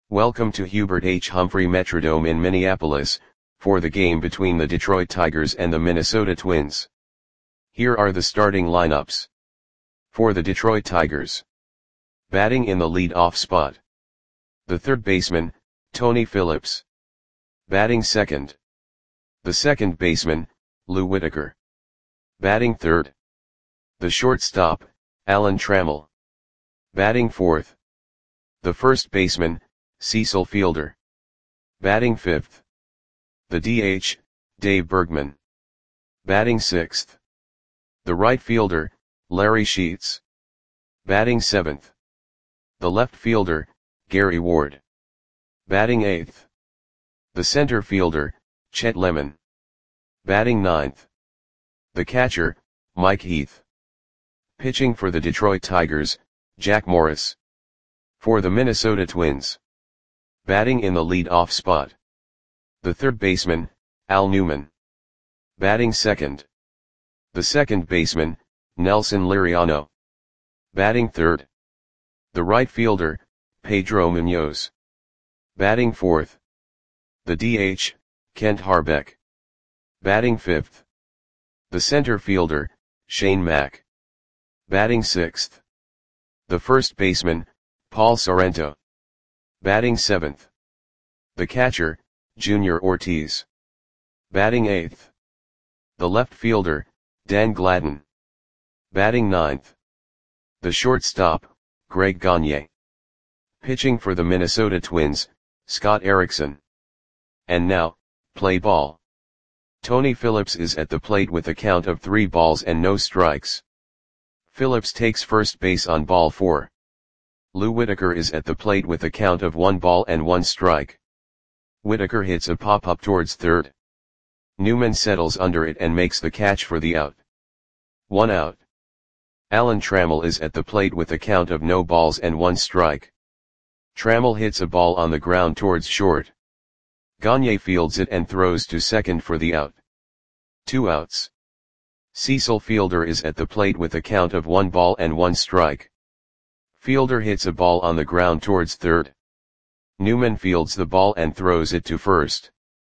Welcome to Hubert H. Humphrey Metrodome in Minneapolis, for the game between the Detroit Tigers and the Minnesota Twins. Here are the starting lineups. For the Detroit Tigers. Batting in the lead-off spot. The third baseman, Tony Phillips. Batting second. The second baseman, Lou Whitaker. Batting third. The shortstop, Alan Trammell. Batting fourth. The first baseman, Cecil Fielder. Batting fifth. The DH, Dave Bergman. Batting sixth. The right fielder, Larry Sheets. Batting seventh. The left fielder, Gary Ward. Batting eighth. The center fielder, Chet Lemon. Batting ninth. The catcher, Mike Heath. Pitching for the Detroit Tigers, Jack Morris. For the Minnesota Twins. Batting in the lead-off spot. The third baseman, Al Newman. Batting second. The second baseman, Nelson Liriano. Batting third. The right fielder, Pedro Munoz. Batting fourth. The DH, Kent Harbeck. Batting fifth. The center fielder, Shane Mack. Batting sixth. The first baseman, Paul Sorrento. Batting seventh. The catcher, Junior Ortiz. Batting eighth. The left fielder, Dan Gladden. Batting ninth. The shortstop, Greg Gagne. Pitching for the Minnesota Twins, Scott Erickson. And now, play ball. Tony Phillips is at the plate with a count of 3 balls and no strikes. Phillips takes first base on ball 4. Lou Whitaker is at the plate with a count of 1 ball and 1 strike. Whitaker hits a pop-up towards third. Newman settles under it and makes the catch for the out. 1 out. Alan Trammell is at the plate with a count of no balls and 1 strike. Trammell hits a ball on the ground towards short. Gagne fields it and throws to second for the out. 2 outs. Cecil Fielder is at the plate with a count of 1 ball and 1 strike. Fielder hits a ball on the ground towards third. Newman fields the ball and throws it to first.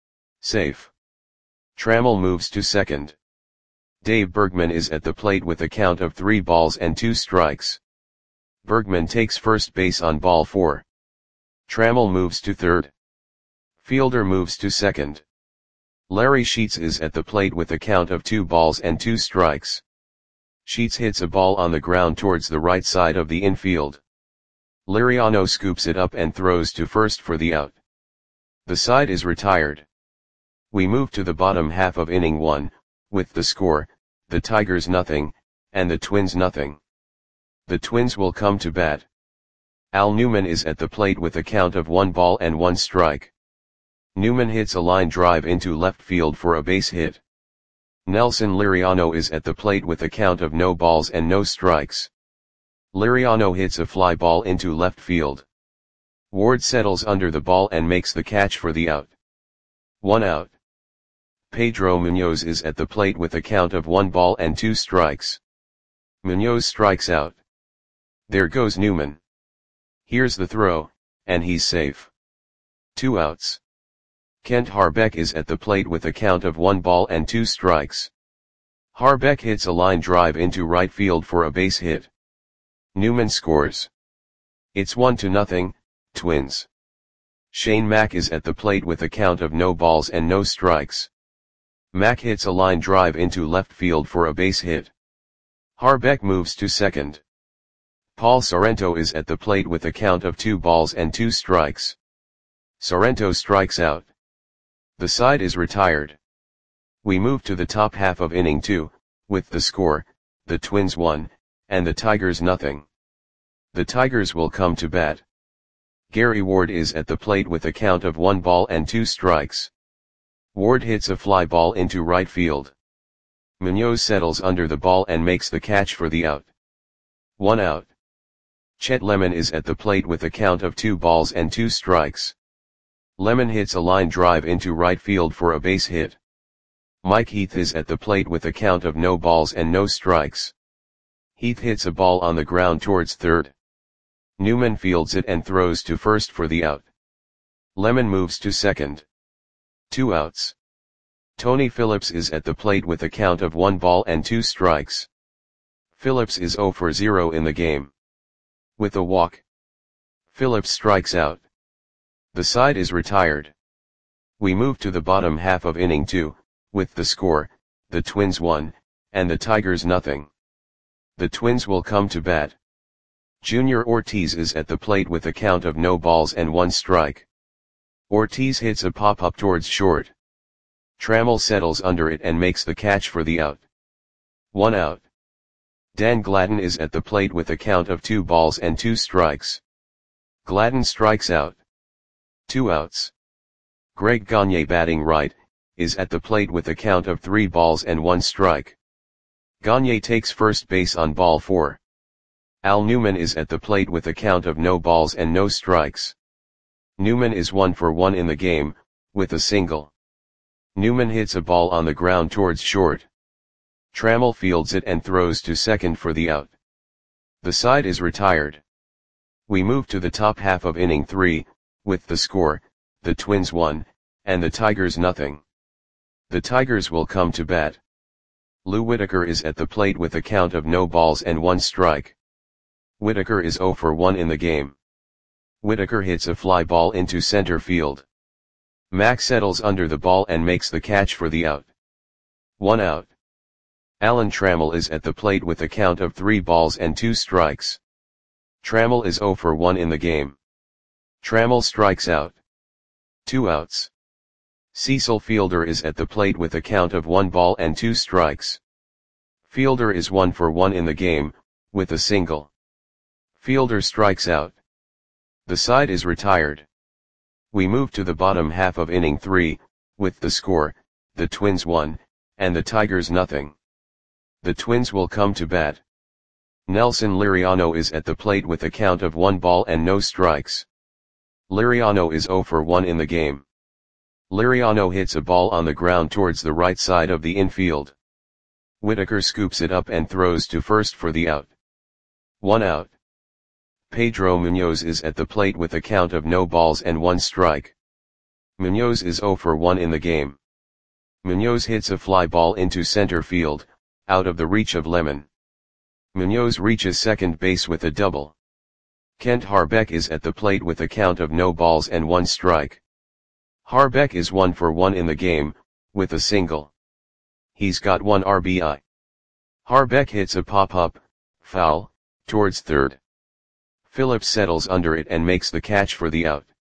Safe. Trammell moves to second. Dave Bergman is at the plate with a count of 3 balls and 2 strikes. Bergman takes first base on ball 4. Trammell moves to third. Fielder moves to second. Larry Sheets is at the plate with a count of 2 balls and 2 strikes. Sheets hits a ball on the ground towards the right side of the infield. Liriano scoops it up and throws to first for the out. The side is retired. We move to the bottom half of inning 1, with the score, the Tigers nothing, and the Twins nothing. The Twins will come to bat. Al Newman is at the plate with a count of 1 ball and 1 strike. Newman hits a line drive into left field for a base hit. Nelson Liriano is at the plate with a count of no balls and no strikes. Liriano hits a fly ball into left field. Ward settles under the ball and makes the catch for the out. 1 out. Pedro Munoz is at the plate with a count of 1 ball and 2 strikes. Munoz strikes out. There goes Newman. Here's the throw, and he's safe. 2 outs. Kent Harbeck is at the plate with a count of 1 ball and 2 strikes. Harbeck hits a line drive into right field for a base hit. Newman scores. It's 1-0, Twins. Shane Mack is at the plate with a count of no balls and no strikes. Mack hits a line drive into left field for a base hit. Harbeck moves to second. Paul Sorrento is at the plate with a count of 2 balls and 2 strikes. Sorrento strikes out. The side is retired. We move to the top half of inning 2, with the score, the Twins 1, and the Tigers nothing. The Tigers will come to bat. Gary Ward is at the plate with a count of 1 ball and 2 strikes. Ward hits a fly ball into right field. Munoz settles under the ball and makes the catch for the out. 1 out. Chet Lemon is at the plate with a count of 2 balls and 2 strikes. Lemon hits a line drive into right field for a base hit. Mike Heath is at the plate with a count of no balls and no strikes. Heath hits a ball on the ground towards third. Newman fields it and throws to first for the out. Lemon moves to second. 2 outs. Tony Phillips is at the plate with a count of 1 ball and 2 strikes. Phillips is 0 for 0 in the game. With a walk, Phillips strikes out. The side is retired. We move to the bottom half of inning 2, with the score, the Twins 1, and the Tigers nothing. The Twins will come to bat. Junior Ortiz is at the plate with a count of no balls and 1 strike. Ortiz hits a pop-up towards short. Trammell settles under it and makes the catch for the out. 1 out. Dan Gladden is at the plate with a count of 2 balls and 2 strikes. Gladden strikes out. 2 outs. Greg Gagne, batting right, is at the plate with a count of 3 balls and 1 strike. Gagne takes first base on ball 4. Al Newman is at the plate with a count of no balls and no strikes. Newman is 1 for 1 in the game, with a single. Newman hits a ball on the ground towards short. Trammell fields it and throws to second for the out. The side is retired. We move to the top half of inning 3, with the score, the Twins 1, and the Tigers nothing. The Tigers will come to bat. Lou Whitaker is at the plate with a count of no balls and 1 strike. Whitaker is 0 for 1 in the game. Whitaker hits a fly ball into center field. Mack settles under the ball and makes the catch for the out. 1 out. Alan Trammell is at the plate with a count of 3 balls and 2 strikes. Trammell is 0 for 1 in the game. Trammell strikes out. 2 outs. Cecil Fielder is at the plate with a count of 1 ball and 2 strikes. Fielder is 1 for 1 in the game, with a single. Fielder strikes out. The side is retired. We move to the bottom half of inning 3, with the score, the Twins 1, and the Tigers nothing. The Twins will come to bat. Nelson Liriano is at the plate with a count of 1 ball and no strikes. Liriano is 0 for 1 in the game. Liriano hits a ball on the ground towards the right side of the infield. Whitaker scoops it up and throws to first for the out. 1 out. Pedro Munoz is at the plate with a count of no balls and 1 strike. Munoz is 0 for 1 in the game. Munoz hits a fly ball into center field, out of the reach of Lemon. Munoz reaches second base with a double. Kent Harbeck is at the plate with a count of no balls and 1 strike. Harbeck is 1 for 1 in the game, with a single. He's got 1 RBI. Harbeck hits a pop-up, foul, towards third. Phillips settles under it and makes the catch for the out.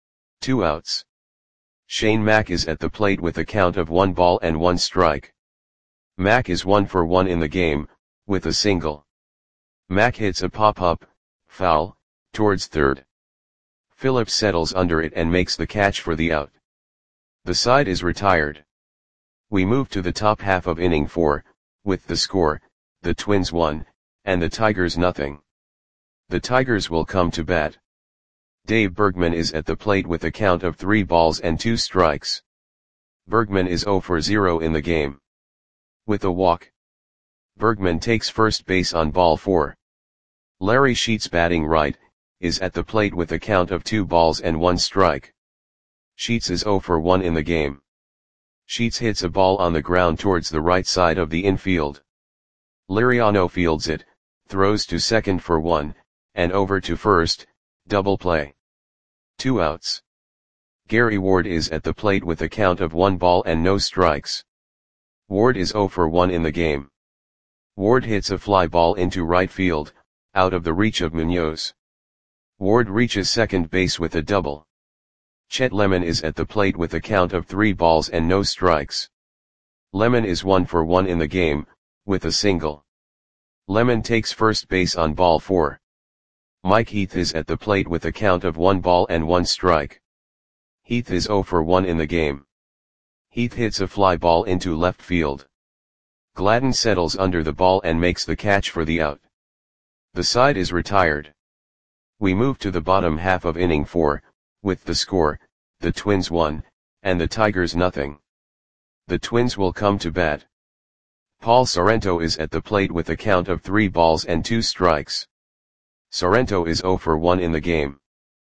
2 outs. Shane Mack is at the plate with a count of 1 ball and 1 strike. Mack is 1 for 1 in the game, with a single. Mack hits a pop-up, foul, towards third. Phillips settles under it and makes the catch for the out. The side is retired. We move to the top half of inning 4, with the score, the Twins 1, and the Tigers nothing. The Tigers will come to bat. Dave Bergman is at the plate with a count of 3 balls and 2 strikes. Bergman is 0 for 0 in the game. With a walk, Bergman takes first base on ball 4. Larry Sheets, batting right, is at the plate with a count of 2 balls and 1 strike. Sheets is 0 for 1 in the game. Sheets hits a ball on the ground towards the right side of the infield. Liriano fields it, throws to second for 1, and over to first, double play. 2 outs. Gary Ward is at the plate with a count of 1 ball and no strikes. Ward is 0 for 1 in the game. Ward hits a fly ball into right field, out of the reach of Munoz. Ward reaches second base with a double. Chet Lemon is at the plate with a count of 3 balls and no strikes. Lemon is 1 for 1 in the game, with a single. Lemon takes first base on ball 4. Mike Heath is at the plate with a count of 1 ball and 1 strike. Heath is 0 for 1 in the game. Heath hits a fly ball into left field. Gladden settles under the ball and makes the catch for the out. The side is retired. We move to the bottom half of inning 4, with the score, the Twins 1, and the Tigers nothing. The Twins will come to bat. Paul Sorrento is at the plate with a count of 3 balls and 2 strikes. Sorrento is 0 for 1 in the game.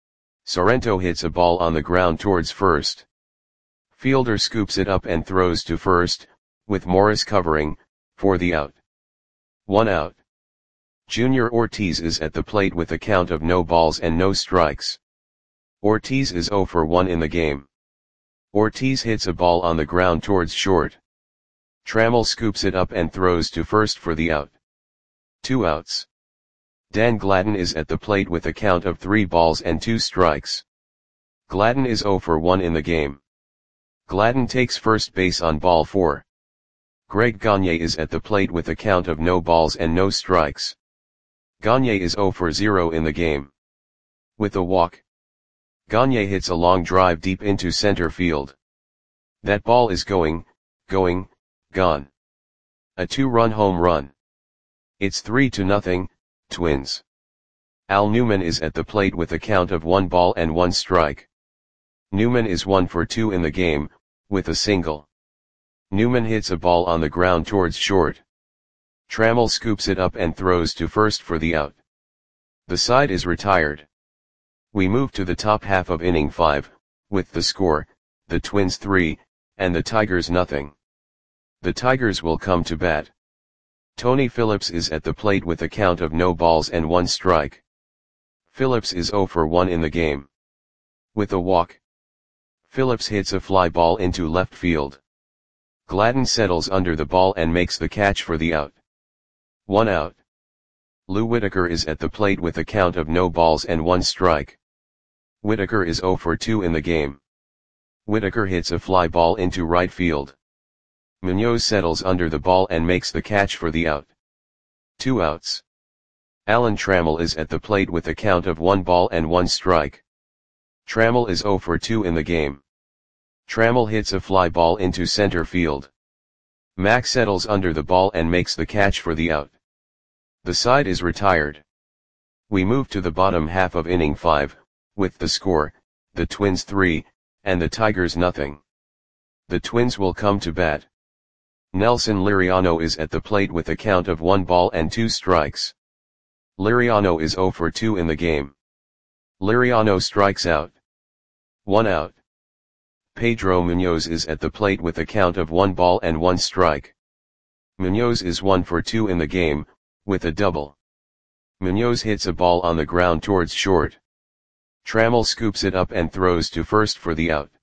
Sorrento hits a ball on the ground towards first. Fielder scoops it up and throws to first, with Morris covering, for the out. 1 out. Junior Ortiz is at the plate with a count of no balls and no strikes. Ortiz is 0 for 1 in the game. Ortiz hits a ball on the ground towards short. Trammell scoops it up and throws to first for the out. 2 outs. Dan Gladden is at the plate with a count of 3 balls and 2 strikes. Gladden is 0 for 1 in the game. Gladden takes first base on ball 4. Greg Gagne is at the plate with a count of no balls and no strikes. Gagne is 0 for 0 in the game. With a walk, Gagne hits a long drive deep into center field. That ball is gone. A 2-run home run. It's 3-0, Twins. Al Newman is at the plate with a count of 1 ball and 1 strike. Newman is 1 for 2 in the game, with a single. Newman hits a ball on the ground towards short. Trammell scoops it up and throws to first for the out. The side is retired. We move to the top half of inning 5, with the score, the Twins 3, and the Tigers nothing. The Tigers will come to bat. Tony Phillips is at the plate with a count of no balls and 1 strike. Phillips is 0 for 1 in the game. With a walk, Phillips hits a fly ball into left field. Gladden settles under the ball and makes the catch for the out. 1 out. Lou Whitaker is at the plate with a count of no balls and 1 strike. Whitaker is 0 for 2 in the game. Whitaker hits a fly ball into right field. Munoz settles under the ball and makes the catch for the out. 2 outs. Alan Trammell is at the plate with a count of 1 ball and 1 strike. Trammell is 0 for 2 in the game. Trammell hits a fly ball into center field. Mack settles under the ball and makes the catch for the out. The side is retired. We move to the bottom half of inning 5, with the score, the Twins 3, and the Tigers nothing. The Twins will come to bat. Nelson Liriano is at the plate with a count of 1 ball and 2 strikes. Liriano is 0 for 2 in the game. Liriano strikes out. 1 out. Pedro Munoz is at the plate with a count of 1 ball and 1 strike. Munoz is 1 for 2 in the game, with a double. Munoz hits a ball on the ground towards short. Trammell scoops it up and throws to first for the out.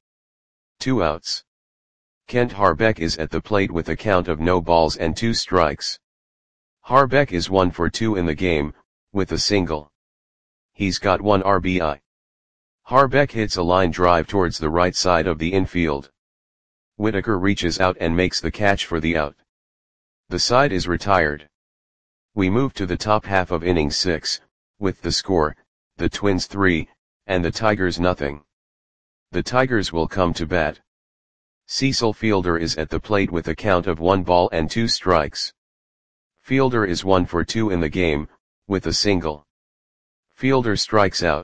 2 outs. Kent Harbeck is at the plate with a count of no balls and 2 strikes. Harbeck is 1 for 2 in the game, with a single. He's got 1 RBI. Harbeck hits a line drive towards the right side of the infield. Whitaker reaches out and makes the catch for the out. The side is retired. We move to the top half of inning 6, with the score, the Twins 3, and the Tigers nothing. The Tigers will come to bat. Cecil Fielder is at the plate with a count of 1 ball and 2 strikes. Fielder is 1 for 2 in the game, with a single. Fielder strikes out.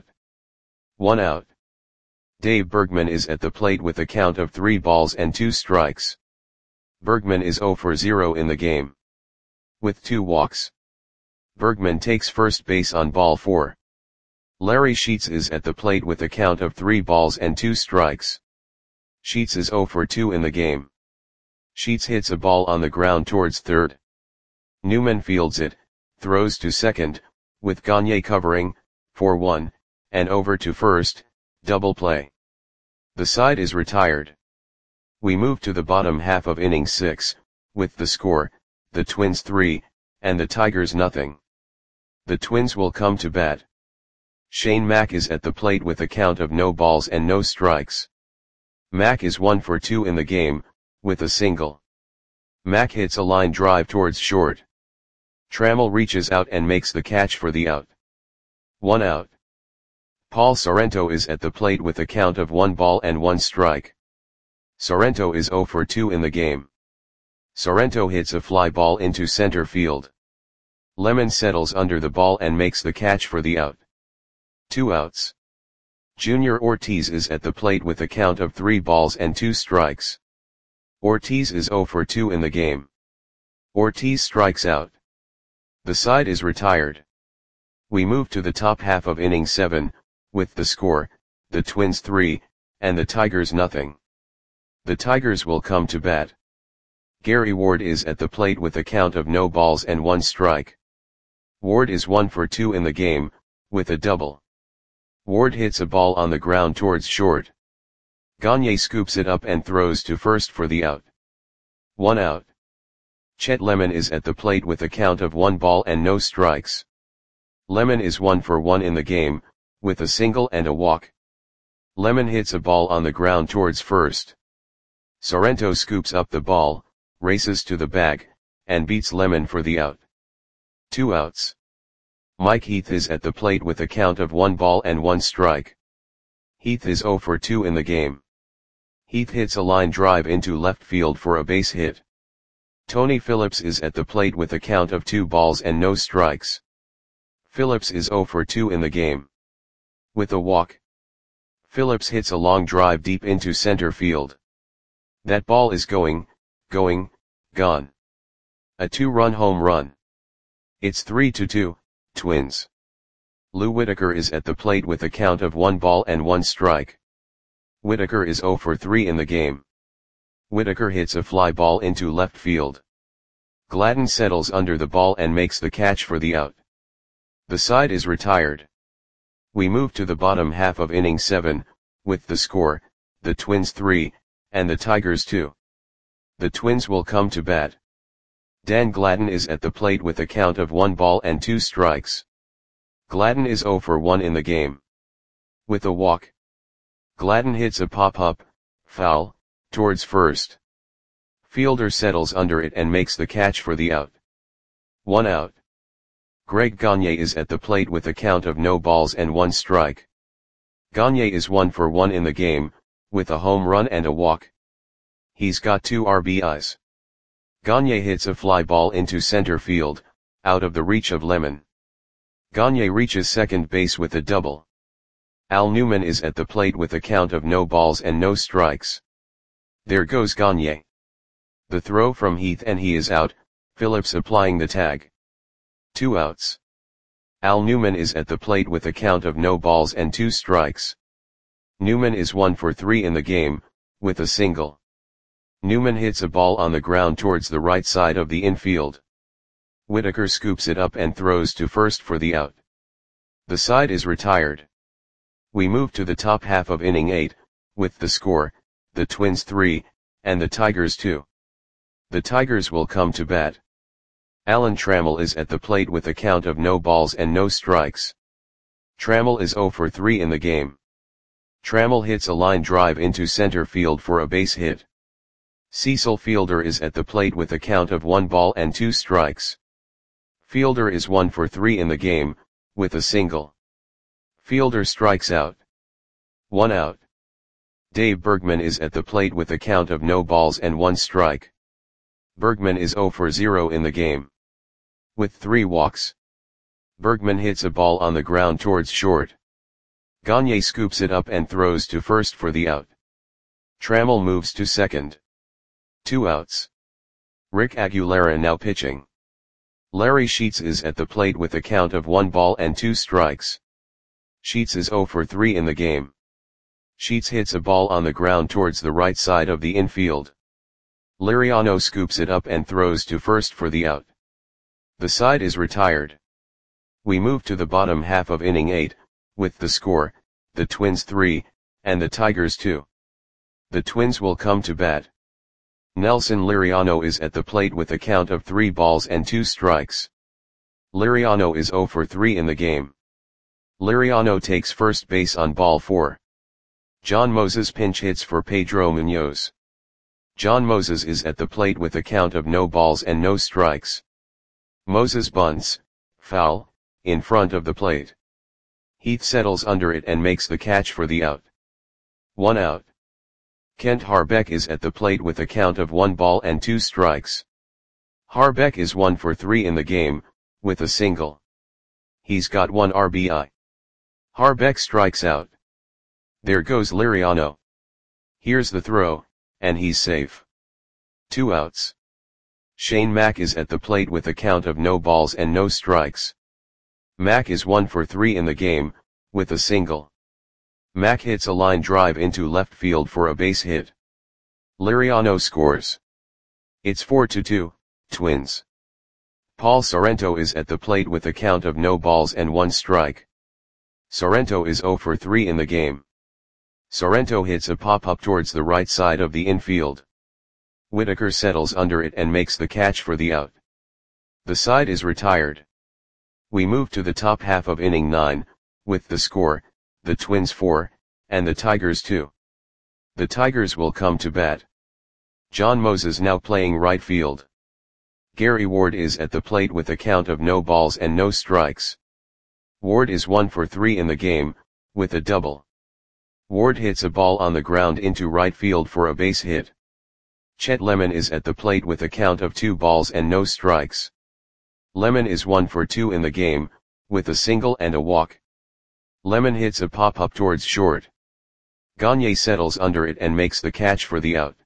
1 out. Dave Bergman is at the plate with a count of 3 balls and 2 strikes. Bergman is 0 for 0 in the game. With 2 walks, Bergman takes first base on ball 4. Larry Sheets is at the plate with a count of 3 balls and 2 strikes. Sheets is 0 for 2 in the game. Sheets hits a ball on the ground towards third. Newman fields it, throws to second, with Gagne covering, for 1, and over to first, double play. The side is retired. We move to the bottom half of inning 6, with the score, the Twins 3, and the Tigers nothing. The Twins will come to bat. Shane Mack is at the plate with a count of no balls and no strikes. Mack is 1 for 2 in the game, with a single. Mack hits a line drive towards short. Trammell reaches out and makes the catch for the out. 1 out. Paul Sorrento is at the plate with a count of 1 ball and 1 strike. Sorrento is 0 for 2 in the game. Sorrento hits a fly ball into center field. Lemon settles under the ball and makes the catch for the out. 2 outs. Junior Ortiz is at the plate with a count of 3 balls and 2 strikes. Ortiz is 0 for 2 in the game. Ortiz strikes out. The side is retired. We move to the top half of inning 7, with the score, the Twins 3, and the Tigers nothing. The Tigers will come to bat. Gary Ward is at the plate with a count of no balls and 1 strike. Ward is 1 for 2 in the game, with a double. Ward hits a ball on the ground towards short. Gagne scoops it up and throws to first for the out. 1 out. Chet Lemon is at the plate with a count of 1 ball and no strikes. Lemon is 1 for 1 in the game, with a single and a walk. Lemon hits a ball on the ground towards first. Sorrento scoops up the ball, races to the bag, and beats Lemon for the out. 2 outs. Mike Heath is at the plate with a count of 1 ball and 1 strike. Heath is 0 for 2 in the game. Heath hits a line drive into left field for a base hit. Tony Phillips is at the plate with a count of 2 balls and no strikes. Phillips is 0 for 2 in the game. With a walk. Phillips hits a long drive deep into center field. That ball is gone. A 2-run home run. It's 3-2, Twins. Lou Whitaker is at the plate with a count of 1 ball and 1 strike. Whitaker is 0 for 3 in the game. Whitaker hits a fly ball into left field. Gladden settles under the ball and makes the catch for the out. The side is retired. We move to the bottom half of inning 7, with the score, the Twins 3, and the Tigers 2. The Twins will come to bat. Dan Gladden is at the plate with a count of 1 ball and 2 strikes. Gladden is 0 for 1 in the game. With a walk. Gladden hits a pop-up, foul, towards first. Fielder settles under it and makes the catch for the out. 1 out. Greg Gagne is at the plate with a count of no balls and 1 strike. Gagne is 1 for 1 in the game, with a home run and a walk. He's got 2 RBIs. Gagne hits a fly ball into center field, out of the reach of Lemon. Gagne reaches second base with a double. Al Newman is at the plate with a count of no balls and no strikes. There goes Gagne. The throw from Heath and he is out, Phillips applying the tag. 2 outs. Al Newman is at the plate with a count of no balls and 2 strikes. Newman is 1 for 3 in the game, with a single. Newman hits a ball on the ground towards the right side of the infield. Whitaker scoops it up and throws to first for the out. The side is retired. We move to the top half of inning 8, with the score, the Twins 3, and the Tigers 2. The Tigers will come to bat. Alan Trammell is at the plate with a count of no balls and no strikes. Trammell is 0 for 3 in the game. Trammell hits a line drive into center field for a base hit. Cecil Fielder is at the plate with a count of 1 ball and 2 strikes. Fielder is 1 for 3 in the game, with a single. Fielder strikes out. 1 out. Dave Bergman is at the plate with a count of no balls and 1 strike. Bergman is 0 for 0 in the game. With 3 walks. Bergman hits a ball on the ground towards short. Gagne scoops it up and throws to first for the out. Trammell moves to second. 2 outs. Rick Aguilera now pitching. Larry Sheets is at the plate with a count of 1 ball and 2 strikes. Sheets is 0 for 3 in the game. Sheets hits a ball on the ground towards the right side of the infield. Liriano scoops it up and throws to first for the out. The side is retired. We move to the bottom half of inning 8, with the score, the Twins 3, and the Tigers 2. The Twins will come to bat. Nelson Liriano is at the plate with a count of 3 balls and 2 strikes. Liriano is 0 for 3 in the game. Liriano takes first base on ball 4. John Moses pinch hits for Pedro Munoz. John Moses is at the plate with a count of no balls and no strikes. Moses bunts, foul, in front of the plate. Heath settles under it and makes the catch for the out. 1 out. Kent Harbeck is at the plate with a count of 1 ball and 2 strikes. Harbeck is 1 for 3 in the game, with a single. He's got 1 RBI. Harbeck strikes out. There goes Liriano. Here's the throw, and he's safe. 2 outs. Shane Mack is at the plate with a count of no balls and no strikes. Mack is 1 for 3 in the game, with a single. Mack hits a line drive into left field for a base hit. Liriano scores. It's 4-2, Twins. Paul Sorrento is at the plate with a count of no balls and 1 strike. Sorrento is 0 for 3 in the game. Sorrento hits a pop-up towards the right side of the infield. Whitaker settles under it and makes the catch for the out. The side is retired. We move to the top half of inning 9, with the score, the Twins 4, and the Tigers 2. The Tigers will come to bat. John Moses now playing right field. Gary Ward is at the plate with a count of no balls and no strikes. Ward is 1 for 3 in the game, with a double. Ward hits a ball on the ground into right field for a base hit. Chet Lemon is at the plate with a count of 2 balls and no strikes. Lemon is 1 for 2 in the game, with a single and a walk. Lemon hits a pop-up towards short. Gagne settles under it and makes the catch for the out.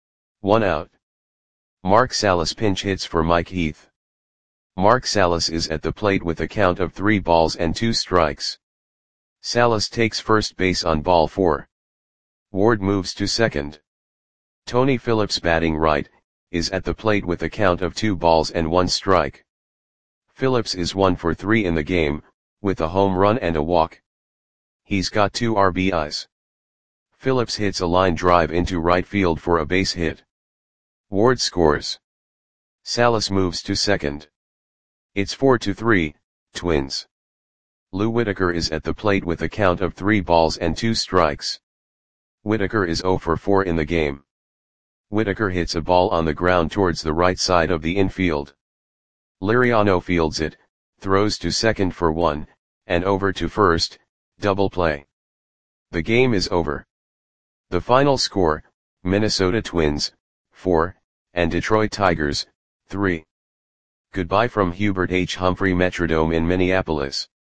1 out. Mark Salas pinch hits for Mike Heath. Mark Salas is at the plate with a count of 3 balls and 2 strikes. Salas takes first base on ball 4. Ward moves to second. Tony Phillips batting right, is at the plate with a count of 2 balls and 1 strike. Phillips is 1 for 3 in the game, with a home run and a walk. He's got 2 RBIs. Phillips hits a line drive into right field for a base hit. Ward scores. Salas moves to second. It's 4-3, Twins. Lou Whitaker is at the plate with a count of 3 balls and 2 strikes. Whitaker is 0 for 4 in the game. Whitaker hits a ball on the ground towards the right side of the infield. Liriano fields it, throws to second for 1, and over to first, double play. The game is over. The final score, Minnesota Twins, 4, and Detroit Tigers, 3. Goodbye from Hubert H. Humphrey Metrodome in Minneapolis.